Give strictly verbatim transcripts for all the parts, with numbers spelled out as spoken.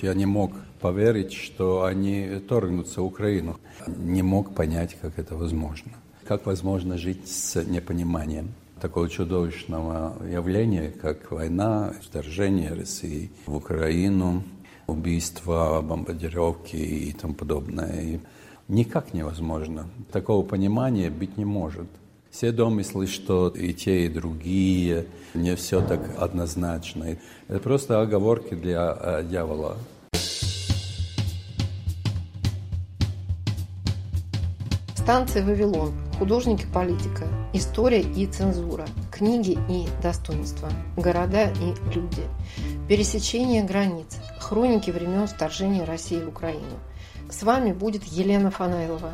Я не мог поверить, что они торгнутся в Украину. Не мог понять, как это возможно. Как возможно жить с непониманием такого чудовищного явления, как война, вторжение России в Украину, убийства, бомбардировки и тому подобное. И никак невозможно. Такого понимания быть не может. Все домыслы, что и те, и другие, не все так однозначно. Это просто оговорки для э, дьявола. Станция «Вавилон», художники-политика, история и цензура, книги и достоинства, города и люди, пересечение границ, хроники времен вторжения России в Украину. С вами будет Елена Фанайлова.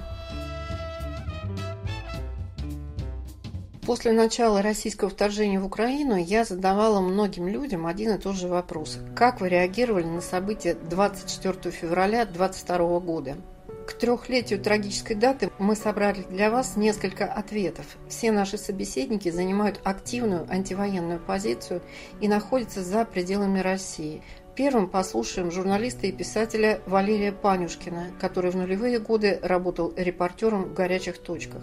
После начала российского вторжения в Украину я задавала многим людям один и тот же вопрос. Как вы реагировали на события двадцать четвёртого февраля две тысячи двадцать второго года? К трехлетию трагической даты мы собрали для вас несколько ответов. Все наши собеседники занимают активную антивоенную позицию и находятся за пределами России. Первым послушаем журналиста и писателя Валерия Панюшкина, который в нулевые годы работал репортером в «Горячих точках».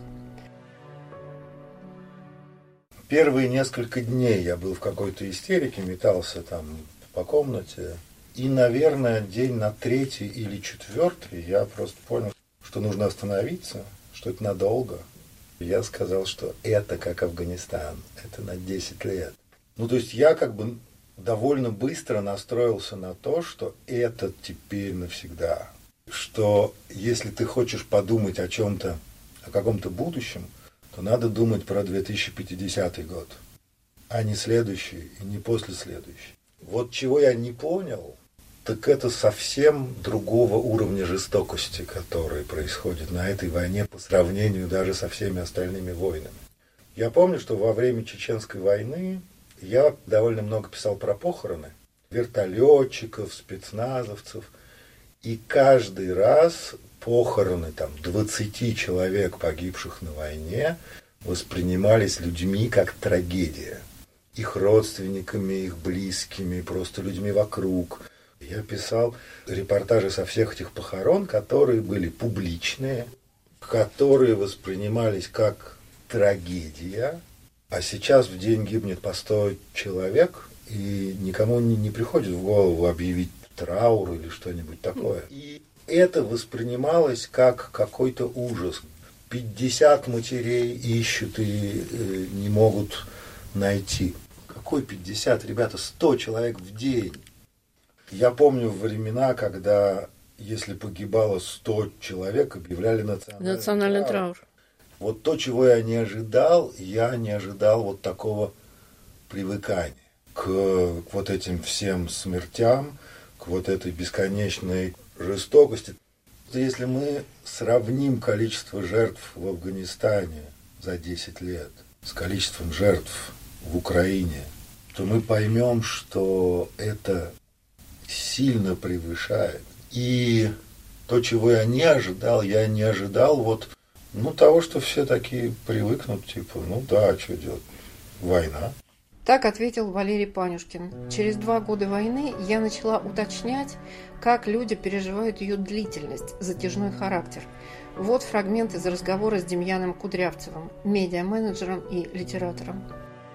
Первые несколько дней я был в какой-то истерике, метался там по комнате. И, наверное, день на третий или четвертый я просто понял, что нужно остановиться, что это надолго. Я сказал, что это как Афганистан, это на десять лет. Ну, то есть я как бы довольно быстро настроился на то, что это теперь навсегда. Что если ты хочешь подумать о чем-то, о каком-то будущем, то надо думать про две тысячи пятидесятый год, а не следующий и не послеследующий. Вот чего я не понял, так это совсем другого уровня жестокости, который происходит на этой войне по сравнению даже со всеми остальными войнами. Я помню, что во время Чеченской войны я довольно много писал про похороны вертолетчиков, спецназовцев, и каждый раз похороны там двадцати человек, погибших на войне, воспринимались людьми как трагедия. Их родственниками, их близкими, просто людьми вокруг. Я писал репортажи со всех этих похорон, которые были публичные, которые воспринимались как трагедия. А сейчас в день гибнет по сто человек, и никому не, не приходит в голову объявить траур или что-нибудь такое. И это воспринималось как какой-то ужас. пятьдесят матерей ищут и э, не могут найти. Какой пятьдесят, ребята, сто человек в день. Я помню времена, когда, если погибало сто человек, объявляли национальный, национальный траур. траур. Вот то, чего я не ожидал, я не ожидал вот такого привыкания к, к вот этим всем смертям, к вот этой бесконечной жестокости. Если мы сравним количество жертв в Афганистане за десять лет с количеством жертв в Украине, то мы поймем, что это сильно превышает. И то, чего я не ожидал, я не ожидал вот, ну, того, что все такие привыкнут, типа, ну да, а что делать? Война. Так ответил Валерий Панюшкин. Через два года войны я начала уточнять, как люди переживают ее длительность, затяжной характер. Вот фрагмент из разговора с Демьяном Кудрявцевым, медиа-менеджером и литератором.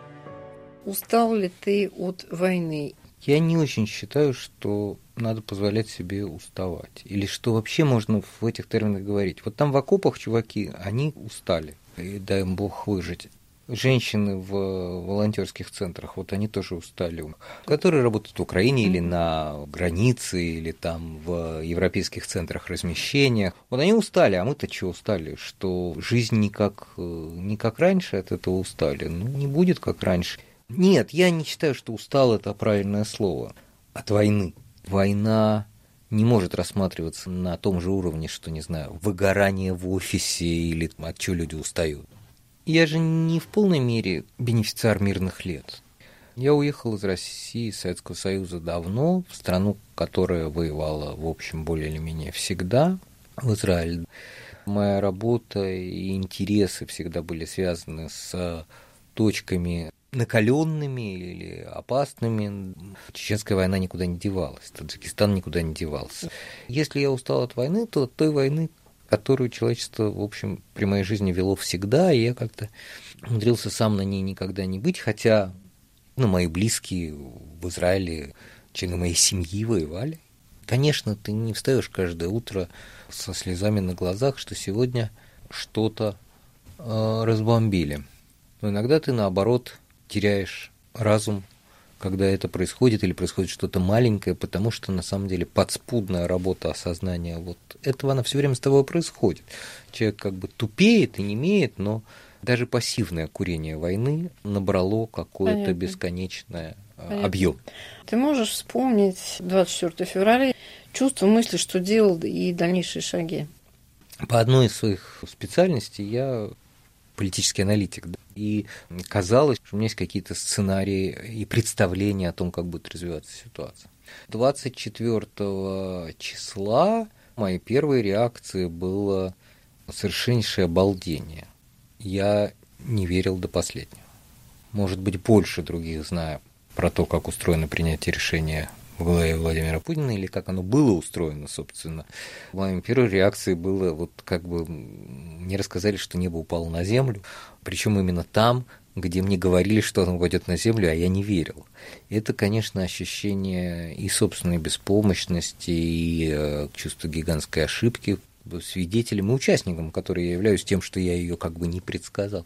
Устал ли ты от войны? Я не очень считаю, что надо позволять себе уставать. Или что вообще можно в этих терминах говорить. Вот там в окопах чуваки, они устали. И дай им Бог выжить. Женщины в волонтерских центрах, вот они тоже устали, которые работают в Украине или на границе, или там в европейских центрах размещения. Вот они устали, а мы-то чего устали? Что жизнь не как, не как раньше, от этого устали. Ну, не будет как раньше. Нет, я не считаю, что устал – это правильное слово. От войны. Война не может рассматриваться на том же уровне, что, не знаю, выгорание в офисе или от чего люди устают. Я же не в полной мере бенефициар мирных лет. Я уехал из России, из Советского Союза давно, в страну, которая воевала, в общем, более или менее всегда, в Израиль. Моя работа и интересы всегда были связаны с точками накаленными или опасными. Чеченская война никуда не девалась, Таджикистан никуда не девался. Если я устал от войны, то от той войны, которую человечество, в общем, при моей жизни вело всегда, и я как-то умудрился сам на ней никогда не быть, хотя ну, мои близкие в Израиле, члены моей семьи воевали. Конечно, ты не встаешь каждое утро со слезами на глазах, что сегодня что-то э, разбомбили. Но иногда ты, наоборот, теряешь разум, когда это происходит, или происходит что-то маленькое, потому что, на самом деле, подспудная работа осознания вот этого, она все время с тобой происходит. Человек как бы тупеет и не имеет, но даже пассивное курение войны набрало какое-то бесконечное Понятно. объем. Ты можешь вспомнить двадцать четвёртого февраля, чувства, мысли, что делал и дальнейшие шаги? По одной из своих специальностей я политический аналитик, да, и казалось, что у меня есть какие-то сценарии и представления о том, как будет развиваться ситуация. двадцать четвёртого числа моей первой реакцией было совершеннейшее обалдение. Я не верил до последнего. Может быть, больше других знаю про то, как устроено принятие решения в главе Владимира Путина, или как оно было устроено, собственно. Моей первой реакцией было, вот как бы мне рассказали, что небо упало на землю, причем именно там, где мне говорили, что оно упадет на землю, а я не верил. Это, конечно, ощущение и собственной беспомощности, и чувство гигантской ошибки, свидетелем и участником, который я являюсь, тем, что я ее как бы не предсказал.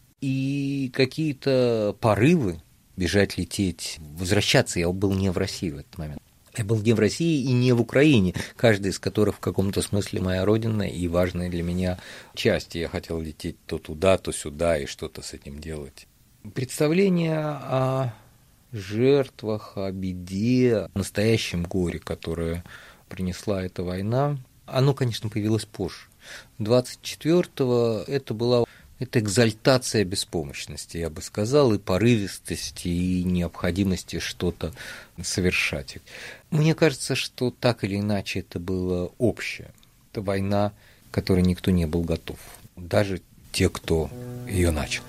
И какие-то порывы бежать, лететь, возвращаться. Я был не в России в этот момент. Я был не в России и не в Украине, каждая из которых в каком-то смысле моя родина и важная для меня часть. Я хотел лететь то туда, то сюда и что-то с этим делать. Представление о жертвах, о беде, о настоящем горе, которое принесла эта война, оно, конечно, появилось позже. двадцать четвёртого это была это экзальтация беспомощности, я бы сказал, и порывистости, и необходимости что-то совершать. Мне кажется, что так или иначе это было общее. Это война, к которой никто не был готов, даже те, кто ее начал.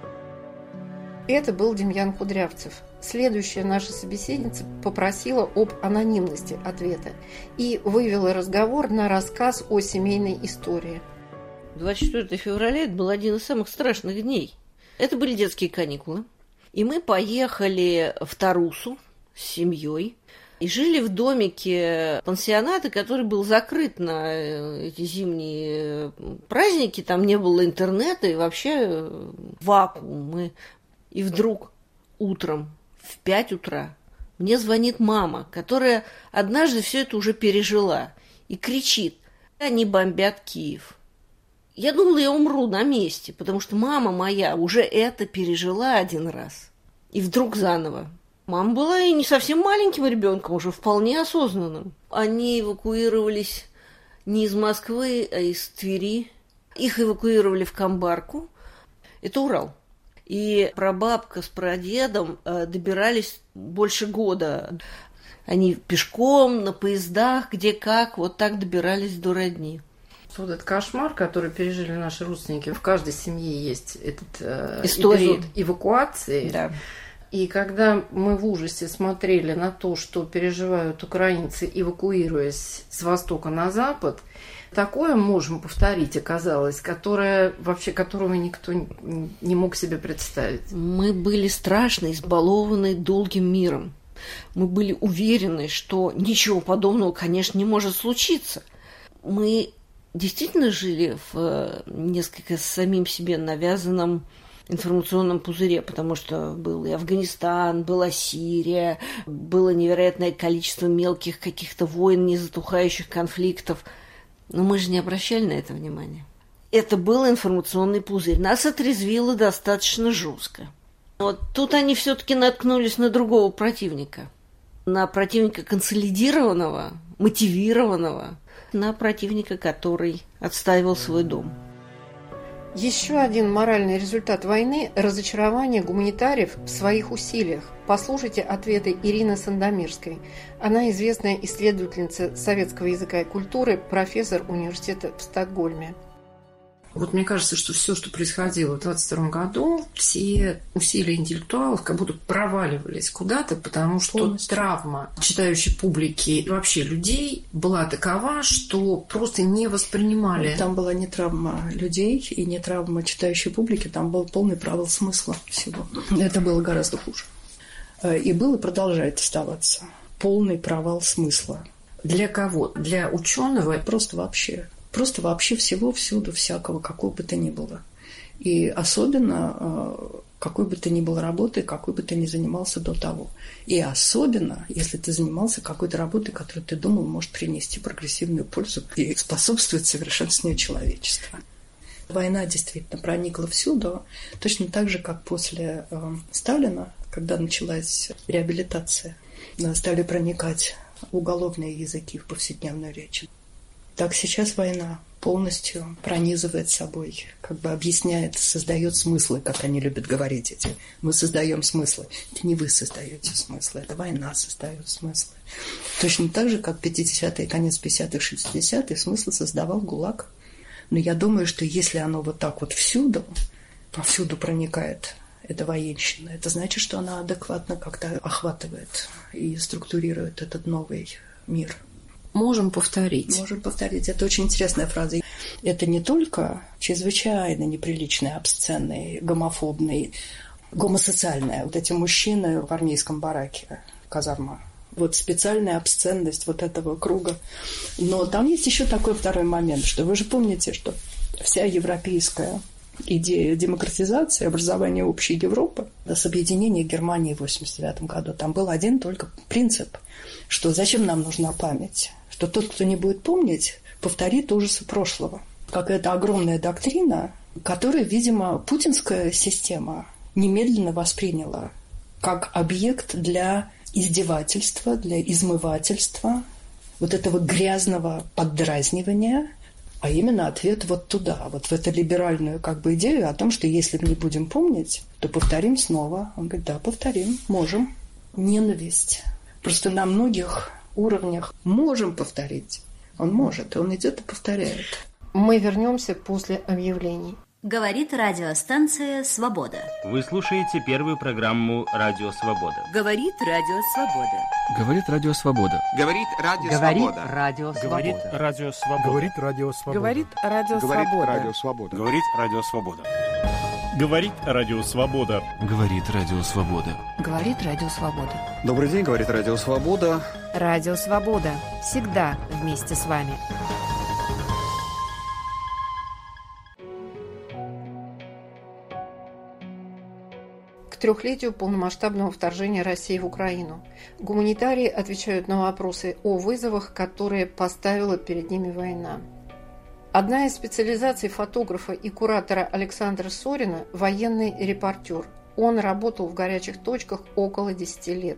Это был Демьян Кудрявцев. Следующая наша собеседница попросила об анонимности ответа и вывела разговор на рассказ о семейной истории. двадцать четвёртого февраля это был один из самых страшных дней. Это были детские каникулы. И мы поехали в Тарусу с семьей и жили в домике пансионата, который был закрыт на эти зимние праздники. Там не было интернета и вообще вакуум. Мы... И вдруг утром в пять утра мне звонит мама, которая однажды все это уже пережила, и кричит: «Они бомбят Киев». Я думала, я умру на месте, потому что мама моя уже это пережила один раз. И вдруг заново. Мама была и не совсем маленьким ребенком, уже вполне осознанным. Они эвакуировались не из Москвы, а из Твери. Их эвакуировали в Камбарку. Это Урал. И прабабка с прадедом добирались больше года. Они пешком, на поездах, где как, вот так добирались до родни. Вот этот кошмар, который пережили наши родственники, в каждой семье есть этот э, эпизод эвакуации. Да. И когда мы в ужасе смотрели на то, что переживают украинцы, эвакуируясь с востока на запад, такое можем повторить, оказалось, которое, вообще которого никто не мог себе представить. Мы были страшно избалованы долгим миром. Мы были уверены, что ничего подобного, конечно, не может случиться. Мы действительно жили в несколько самим себе навязанном информационном пузыре, потому что был и Афганистан, была Сирия, было невероятное количество мелких каких-то войн, незатухающих конфликтов. Но мы же не обращали на это внимания. Это был информационный пузырь. Нас отрезвило достаточно жестко. Вот тут они все-таки наткнулись на другого противника. На противника консолидированного, мотивированного, на противника, который отстаивал свой дом. Еще один моральный результат войны – разочарование гуманитариев в своих усилиях. Послушайте ответы Ирины Сандомирской. Она известная исследовательница советского языка и культуры, профессор университета в Стокгольме. Вот мне кажется, что все, что происходило в двадцать втором году, все усилия интеллектуалов как будто проваливались куда-то, потому что полностью травма читающей публики и вообще людей была такова, что просто не воспринимали. Там была не травма людей и не травма читающей публики, там был полный провал смысла всего. Это было гораздо хуже. И был и продолжает оставаться полный провал смысла. Для кого? Для ученого? Просто вообще. Просто вообще всего, всюду, всякого, какого бы то ни было. И особенно, какой бы ты ни был работой, какой бы ты ни занимался до того. И особенно, если ты занимался какой-то работой, которую ты думал может принести прогрессивную пользу и способствовать совершенствованию человечества. Война действительно проникла всюду, точно так же, как после э, Сталина, когда началась реабилитация, стали проникать уголовные языки в повседневную речь. Так сейчас война полностью пронизывает собой, как бы объясняет, создает смыслы, как они любят говорить эти. Мы создаем смыслы. Это не вы создаете смыслы, это война создает смыслы. Точно так же, как пятидесятые, конец пятидесятых, шестидесятых смыслы создавал ГУЛАГ. Но я думаю, что если оно вот так вот всюду, повсюду проникает эта военщина, это значит, что она адекватно как-то охватывает и структурирует этот новый мир. Можем повторить. Можем повторить. Это очень интересная фраза. Это не только чрезвычайно неприличный, обсценный, гомофобный, гомосоциальный. Вот эти мужчины в армейском бараке, казарма. Вот специальная обсценность вот этого круга. Но там есть еще такой второй момент, что вы же помните, что вся европейская идея демократизации, образования общей Европы с объединением Германии в восемьдесят девятом году, там был один только принцип, что зачем нам нужна память? Что тот, кто не будет помнить, повторит ужасы прошлого. Какая-то огромная доктрина, которую, видимо, путинская система немедленно восприняла как объект для издевательства, для измывательства, вот этого грязного поддразнивания, а именно ответ вот туда, вот в эту либеральную как бы идею о том, что если мы не будем помнить, то повторим снова. Он говорит, да, повторим, можем. Ненависть. Просто на многих уровнях можем повторить. Он может, и он идет и повторяет. Мы вернемся после объявлений. Говорит радиостанция «Свобода». Вы слушаете первую программу «Радио Свобода». Говорит Радио Свобода. Говорит Радио Свобода. Говорит Радио Свобода. Говорит Радио Свобода. Говорит Радио Свобода. Говорит Радио Свобода. Говорит Радио Свобода. Говорит Радио Свобода. Говорит Радио Свобода. Говорит Радио Свобода. Добрый день, говорит Радио Свобода. Радио Свобода. Всегда вместе с вами. К трехлетию полномасштабного вторжения России в Украину гуманитарии отвечают на вопросы о вызовах, которые поставила перед ними война. Одна из специализаций фотографа и куратора Александра Сорина – военный репортер. Он работал в горячих точках около десяти лет.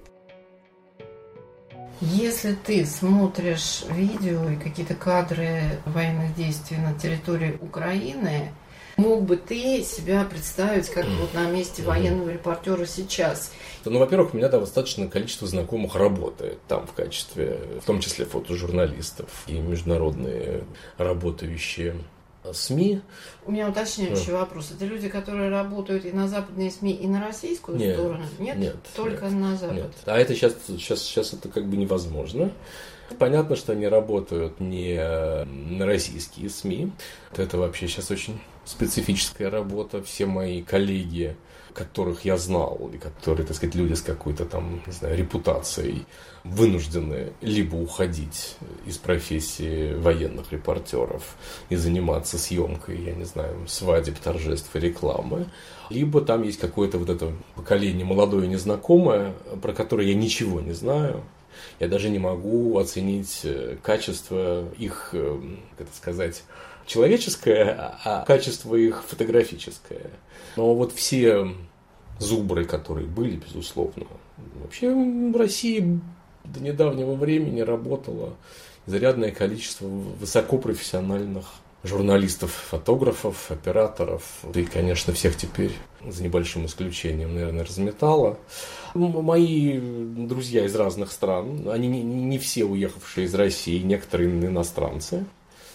Если ты смотришь видео и какие-то кадры военных действий на территории Украины, мог бы ты себя представить как вот на месте военного репортера сейчас? Ну, во-первых, у меня там достаточное количество знакомых работает там в качестве, в том числе фотожурналистов и международные работающие СМИ. У меня уточняющий да. вопрос. Это люди, которые работают и на западные СМИ, и на российскую нет, сторону? Нет, нет только нет, на Запад. Нет. А это сейчас, сейчас, сейчас это как бы невозможно. Понятно, что они работают не на российские СМИ. Это вообще сейчас очень специфическая работа. Все мои коллеги, которых я знал, и которые, так сказать, люди с какой-то там, не знаю, репутацией, вынуждены либо уходить из профессии военных репортеров и заниматься съемкой, я не знаю, свадеб, торжеств и рекламы, либо там есть какое-то вот это поколение молодое и незнакомое, про которое я ничего не знаю. Я даже не могу оценить качество их, как это сказать, человеческое, а качество их фотографическое. Но вот все зубры, которые были, безусловно, вообще в России до недавнего времени работало изрядное количество высокопрофессиональных журналистов, фотографов, операторов. И, конечно, всех теперь, за небольшим исключением, наверное, разметало. Мои друзья из разных стран, они не, не все уехавшие из России, некоторые иностранцы.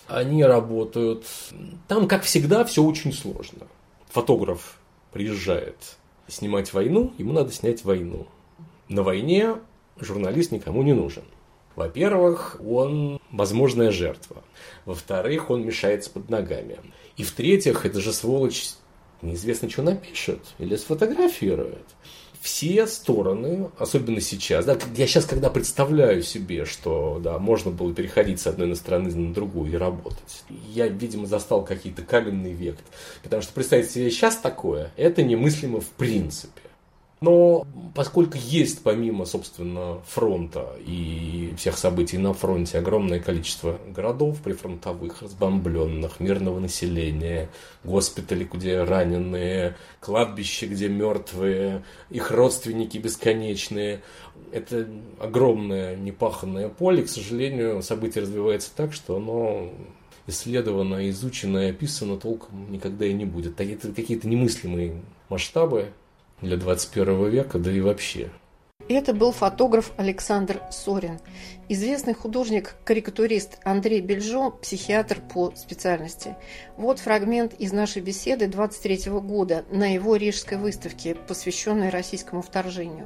Они работают... Там, как всегда, все очень сложно. Фотограф приезжает снимать войну, ему надо снять войну. На войне журналист никому не нужен. Во-первых, он возможная жертва. Во-вторых, он мешается под ногами. И в-третьих, это же сволочь неизвестно, что напишет или сфотографирует. Все стороны, особенно сейчас, да, я сейчас, когда представляю себе, что да, можно было переходить с одной стороны на другую и работать, я, видимо, застал какие-то каменный век. Потому что представить себе сейчас такое, это немыслимо в принципе. Но поскольку есть помимо, собственно, фронта и всех событий на фронте огромное количество городов прифронтовых, разбомбленных, мирного населения, госпитали, где раненые, кладбища, где мертвые, их родственники бесконечные, это огромное непаханное поле. К сожалению, событие развивается так, что оно исследовано, изучено и описано толком никогда и не будет. Это какие-то немыслимые масштабы для двадцать первого века, да и вообще. Это был фотограф Александр Сорин. Известный художник-карикатурист Андрей Бельжо, психиатр по специальности. Вот фрагмент из нашей беседы двадцать третьего года на его рижской выставке, посвященной российскому вторжению.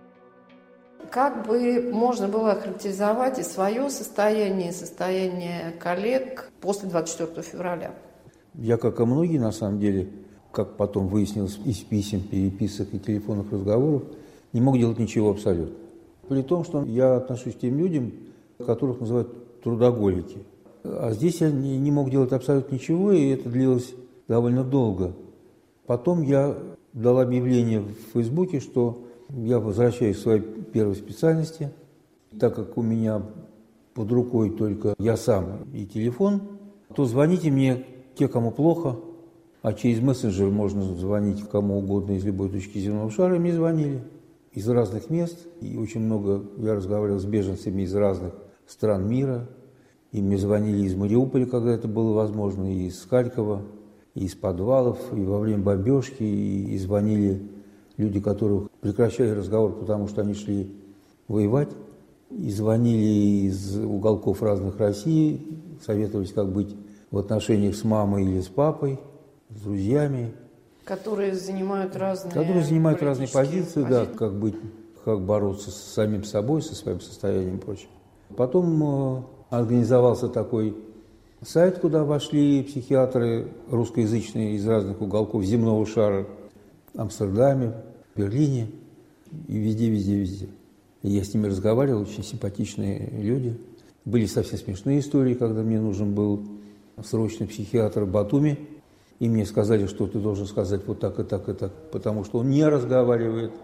Как бы можно было охарактеризовать и свое состояние, и состояние коллег после двадцать четвёртого февраля? Я, как и многие, на самом деле, как потом выяснилось из писем, переписок и телефонных разговоров, не мог делать ничего абсолютно. При том, что я отношусь к тем людям, которых называют трудоголики. А здесь я не, не мог делать абсолютно ничего, и это длилось довольно долго. Потом я дал объявление в Фейсбуке, что я возвращаюсь к своей первой специальности, так как у меня под рукой только я сам и телефон, то звоните мне те, кому плохо. А через мессенджер можно звонить кому угодно из любой точки земного шара. И мне звонили из разных мест. И очень много я разговаривал с беженцами из разных стран мира. И мне звонили из Мариуполя, когда это было возможно, и из Харькова, и из подвалов, и во время бомбежки. И, и звонили люди, которых прекращали разговор, потому что они шли воевать. И звонили из уголков разных России, советовались, как быть в отношениях с мамой или с папой, с друзьями. Которые занимают разные Которые занимают разные позиции, позиции, да, как быть, как бороться с самим собой, со своим состоянием и прочее. Потом э, организовался такой сайт, куда вошли психиатры русскоязычные из разных уголков земного шара, в Амстердаме, в Берлине и везде, везде, везде. И я с ними разговаривал, очень симпатичные люди. Были совсем смешные истории, когда мне нужен был срочно психиатр в Батуми. И мне сказали, что ты должен сказать вот так и так и так, потому что он не разговаривает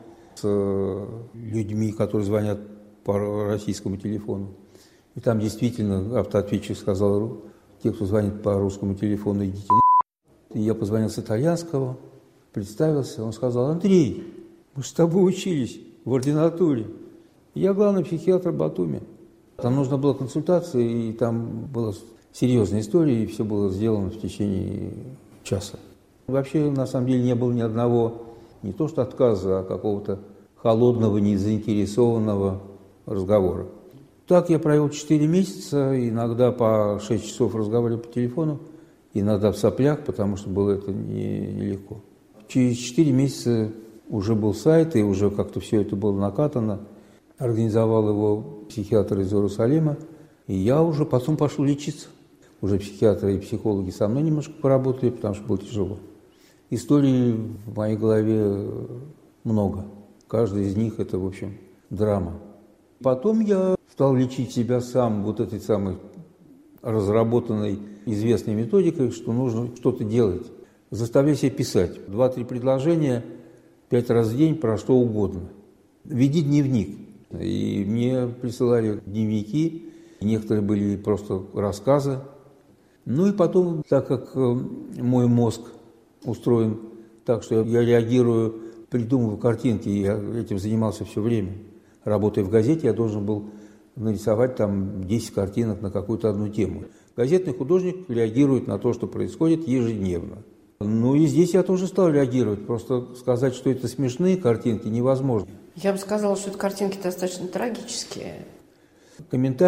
с людьми, которые звонят по российскому телефону. И там действительно автоответчик сказал, те, кто звонит по русскому телефону, идите на***. И я позвонил с итальянского, представился, он сказал, Андрей, мы с тобой учились в ординатуре. Я главный психиатр Батуми. Там нужна была консультация, и там была серьезная история, и все было сделано в течение часа. Вообще, на самом деле, не было ни одного, не то что отказа, а какого-то холодного, незаинтересованного разговора. Так я провел четыре месяца, иногда по шесть часов разговаривал по телефону, иногда в соплях, потому что было это нелегко. Через четыре месяца уже был сайт, и уже как-то все это было накатано. Организовал его психиатр из Иерусалима, и я уже потом пошел лечиться. Уже психиатры и психологи со мной немножко поработали, потому что было тяжело. Историй в моей голове много. Каждая из них – это, в общем, драма. Потом я стал лечить себя сам вот этой самой разработанной известной методикой, что нужно что-то делать. Заставляй себя писать. Два-три предложения, пять раз в день про что угодно. Веди дневник. И мне присылали дневники, некоторые были просто рассказы. Ну и потом, так как мой мозг устроен так, что я реагирую, придумываю картинки, и я этим занимался все время. Работая в газете, я должен был нарисовать там десять картинок на какую-то одну тему. Газетный художник реагирует на то, что происходит ежедневно. Ну и здесь я тоже стал реагировать. Просто сказать, что это смешные картинки, невозможно. Я бы сказала, что это картинки достаточно трагические. Комментарии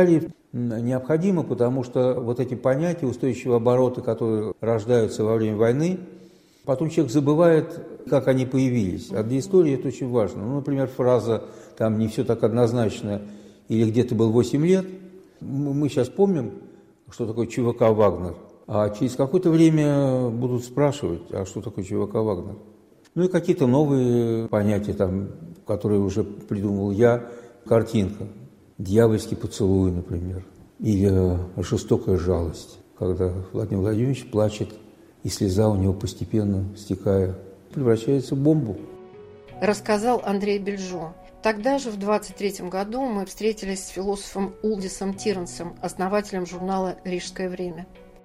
необходимо, потому что вот эти понятия, устойчивые обороты, которые рождаются во время войны, потом человек забывает, как они появились. А для истории это очень важно. Ну, например, фраза «там не все так однозначно» или «где ты был восемь лет». Мы сейчас помним, что такое ЧВК «Вагнер», а через какое-то время будут спрашивать, а что такое ЧВК «Вагнер». Ну и какие-то новые понятия, там, которые уже придумал я, картинка. Дьявольский поцелуй, например, или жестокая жалость, когда Владимир Владимирович плачет, и слеза у него постепенно, стекая, превращается в бомбу. Рассказал Андрей Бельжо. Тогда же, в двадцать третьем году, мы встретились с философом Улдисом Тирнсом, основателем журнала «Рижское время».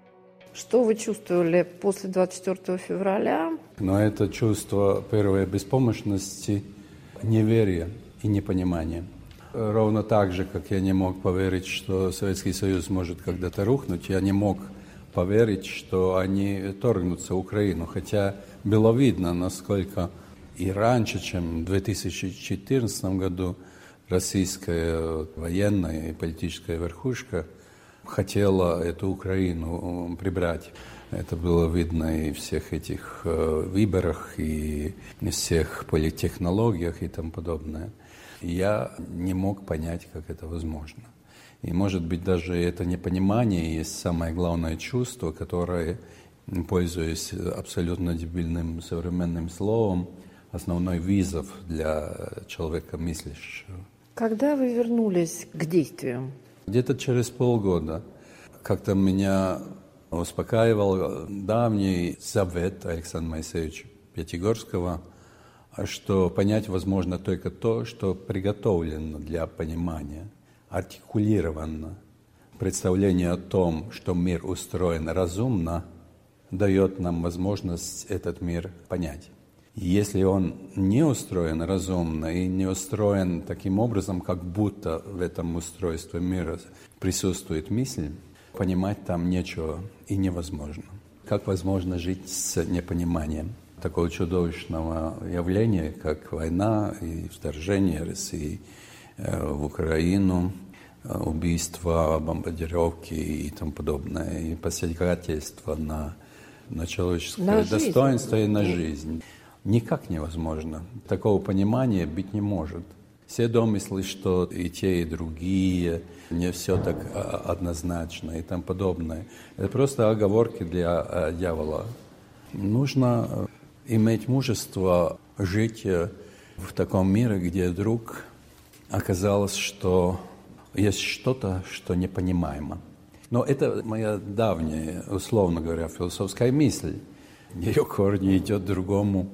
Что вы чувствовали после двадцать четвёртого февраля? Но это чувство первой беспомощности, неверия и непонимания. Ровно так же, как я не мог поверить, что Советский Союз может когда-то рухнуть, я не мог поверить, что они торгнутся в Украину. Хотя было видно, насколько и раньше, чем в две тысячи четырнадцатом году, российская военная и политическая верхушка хотела эту Украину прибрать. Это было видно и в всех этих выборах, и в всех политтехнологиях и тому подобное. Я не мог понять, как это возможно. И, может быть, даже это непонимание есть самое главное чувство, которое, пользуясь абсолютно дебильным современным словом, основной вызов для человека мыслящего. Когда вы вернулись к действию? Где-то через полгода. Как-то меня успокаивал давний завет Александра Моисеевича Пятигорского, что понять возможно только то, что приготовлено для понимания, артикулировано. Представление о том, что мир устроен разумно, дает нам возможность этот мир понять. Если он не устроен разумно и не устроен таким образом, как будто в этом устройстве мира присутствует мысль, понимать там нечего и невозможно. Как возможно жить с непониманием такого чудовищного явления, как война и вторжение России в Украину, убийства, бомбардировки и тому подобное, и посягательства на, на человеческое на достоинство жизнь. И на жизнь. Никак невозможно. Такого понимания быть не может. Все домыслы, что и те, и другие, не все так однозначно и тому подобное. Это просто оговорки для дьявола. Нужно иметь мужество жить в таком мире, где вдруг оказалось, что есть что-то, что непонимаемо. Но это моя давняя, условно говоря, философская мысль. Ее корни идет другому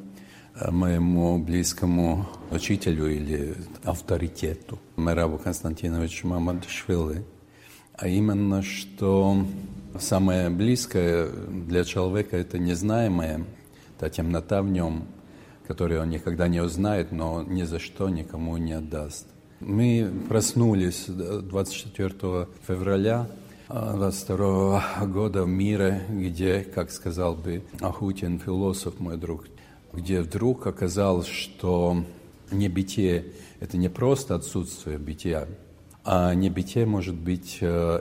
моему близкому учителю или авторитету, Мерабу Константиновичу Мамадашвили. А именно, что самое близкое для человека – это незнаемое, та темнота в нем, которую он никогда не узнает, но ни за что никому не отдаст. Мы проснулись двадцать четвёртого февраля двадцать второго года в мире, где, как сказал бы Ахутин, философ, мой друг, где вдруг оказалось, что небытие – это не просто отсутствие бытия, а небытие может быть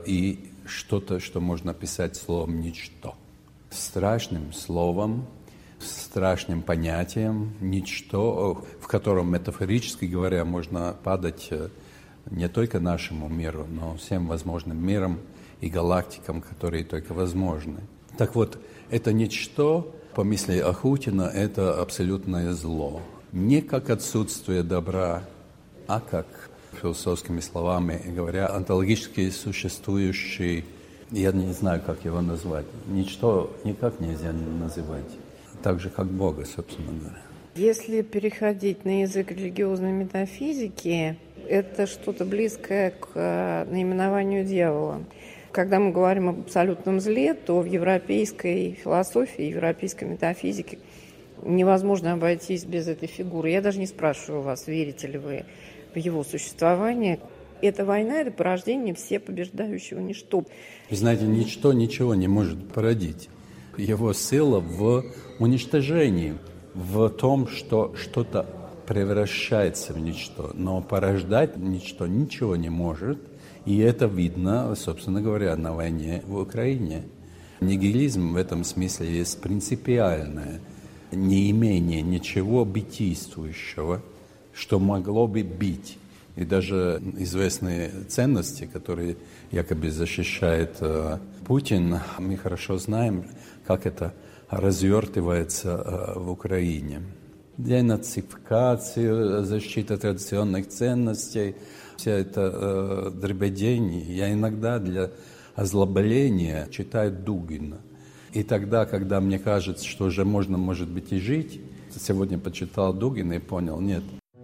и что-то, что можно описать словом «ничто». Страшным словом, страшным понятием «ничто», в котором, метафорически говоря, можно падать не только нашему миру, но всем возможным мирам и галактикам, которые только возможны. Так вот, это «ничто», по мысли Ахутина, это абсолютное зло. Не как отсутствие добра, а как, философскими словами говоря, онтологически существующий, я не знаю, как его назвать, ничто никак нельзя называть, так же, как Бога, собственно говоря. Если переходить на язык религиозной метафизики, это что-то близкое к наименованию дьявола. Когда мы говорим об абсолютном зле, то в европейской философии, европейской метафизике невозможно обойтись без этой фигуры. Я даже не спрашиваю вас, верите ли вы в его существование. Эта война – это порождение всепобеждающего ничто. Вы знаете, ничто ничего не может породить. Его сила в уничтожении, в том, что что-то превращается в ничто. Но порождать ничто ничего не может. И это видно, собственно говоря, на войне в Украине. Нигилизм в этом смысле есть принципиальное неимение ничего бытийствующего, что могло бы быть. И даже известные ценности, которые якобы защищает э, Путин, мы хорошо знаем, как это развертывается э, в Украине. Денацификация, защита традиционных ценностей, вся эта э, дребедень. Я иногда для озлобления читаю Дугина. И тогда, когда мне кажется, что уже можно, может быть, и жить, сегодня почитал Дугина и понял, нет.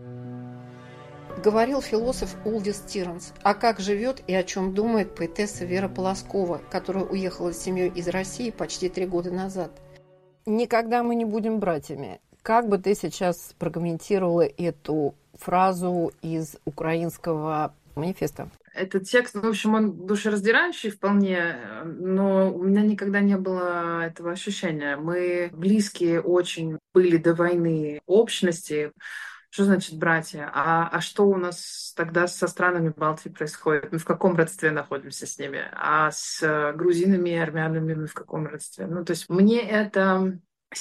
Говорил философ Улдис Тиранс. А как живет и о чем думает поэтесса Вера Полоскова, которая уехала с семьей из России почти три года назад? Никогда мы не будем братьями. Как бы ты сейчас прокомментировала эту фразу из украинского манифеста? Этот текст, в общем, он душераздирающий вполне, но у меня никогда не было этого ощущения. Мы близкие очень были до войны общности. Что значит братья? А, а что у нас тогда со странами Балтии происходит? Мы в каком родстве находимся с ними? А с грузинами и армянами мы в каком родстве? Ну, то есть мне это...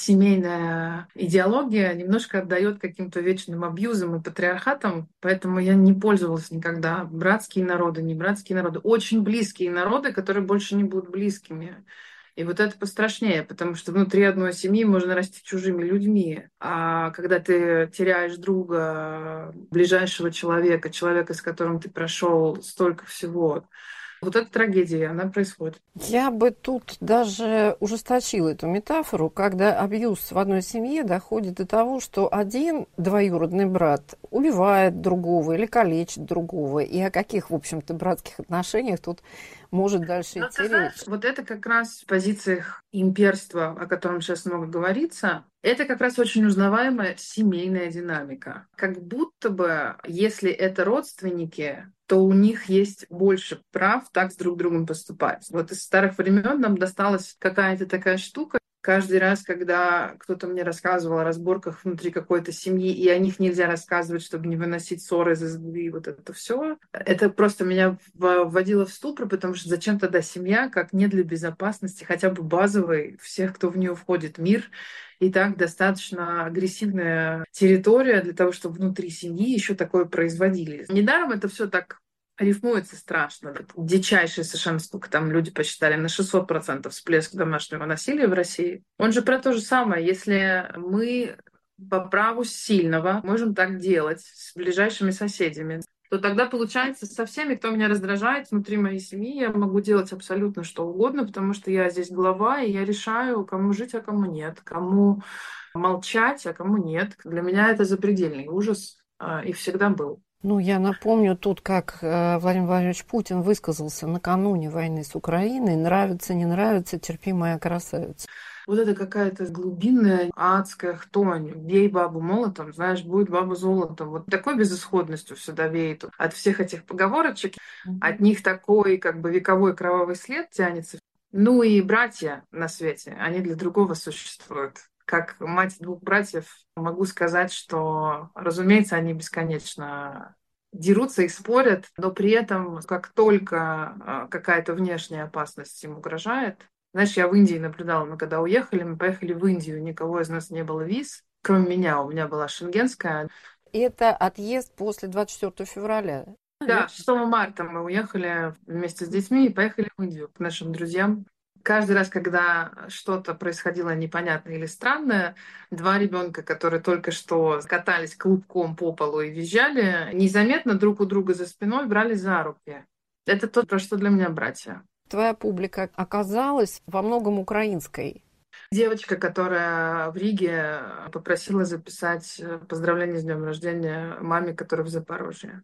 семейная идеология немножко отдает каким-то вечным абьюзам и патриархатам, поэтому я не пользовалась никогда. Братские народы, не братские народы. Очень близкие народы, которые больше не будут близкими. И вот это пострашнее, потому что внутри одной семьи можно расти чужими людьми. А когда ты теряешь друга, ближайшего человека, человека, с которым ты прошел столько всего, вот эта трагедия, она происходит. Я бы тут даже ужесточила эту метафору, когда абьюз в одной семье доходит до того, что один двоюродный брат убивает другого или калечит другого. И о каких, в общем-то, братских отношениях тут может дальше Но, идти ты знаешь, речь? вот это как раз в позициях имперства, о котором сейчас много говорится, это как раз очень узнаваемая семейная динамика. Как будто бы, если это родственники, то у них есть больше прав так с друг другом поступать. Вот из старых времен нам досталась какая-то такая штука. Каждый раз, когда кто-то мне рассказывал о разборках внутри какой-то семьи, и о них нельзя рассказывать, чтобы не выносить ссоры из избы, вот это все, это просто меня вводило в ступор, потому что зачем тогда семья, как не для безопасности, хотя бы базовой, всех, кто в нее входит, мир, и так достаточно агрессивная территория для того, чтобы внутри семьи еще такое производили. Недаром это все так рифмуется страшно. Дичайшая совершенно штука. Там люди посчитали на шестьсот процентов всплеск домашнего насилия в России. Он же про то же самое. Если мы по праву сильного можем так делать с ближайшими соседями, то тогда получается со всеми, кто меня раздражает внутри моей семьи, я могу делать абсолютно что угодно, потому что я здесь глава, и я решаю, кому жить, а кому нет, кому молчать, а кому нет. Для меня это запредельный ужас, и всегда был. Ну, я напомню тут, как э, Владимир Владимирович Путин высказался накануне войны с Украиной: нравится, не нравится, терпи, моя красавица. Вот это какая-то глубинная адская хтонь. Бей бабу молотом, знаешь, будет баба золотом. Вот такой безысходностью всегда веет от всех этих поговорочек. Mm-hmm. От них такой как бы вековой кровавый след тянется. Ну и братья на свете, они для другого существуют. Как мать двух братьев могу сказать, что, разумеется, они бесконечно дерутся и спорят, но при этом, как только какая-то внешняя опасность им угрожает. Знаешь, я в Индии наблюдала, мы когда уехали, мы поехали в Индию, никого из нас не было виз, кроме меня, у меня была шенгенская. Это отъезд после двадцать четвёртого февраля? Да, шестого марта мы уехали вместе с детьми и поехали в Индию к нашим друзьям. Каждый раз, когда что-то происходило непонятное или странное, два ребенка, которые только что катались клубком по полу и визжали, незаметно друг у друга за спиной брали за руки. Это то, про что для меня братья. Твоя публика оказалась во многом украинской. Девочка, которая в Риге попросила записать поздравление с днем рождения маме, которая в Запорожье.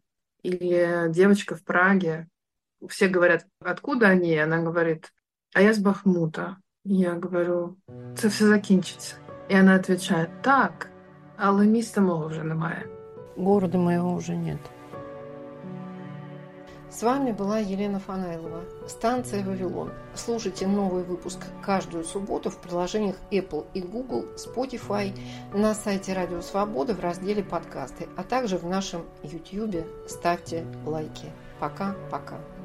Или девочка в Праге. Все говорят, откуда они? Она говорит: а я с Бахмута. Я говорю: це все закінчиться. И она отвечает: так, але міста мого вже немає. Города моего уже нет. С вами была Елена Фанайлова. Станция «Вавилон». Слушайте новый выпуск каждую субботу в приложениях Apple и Google, Spotify, на сайте Радио Свобода в разделе «Подкасты», а также в нашем YouTube. Ставьте лайки. Пока-пока.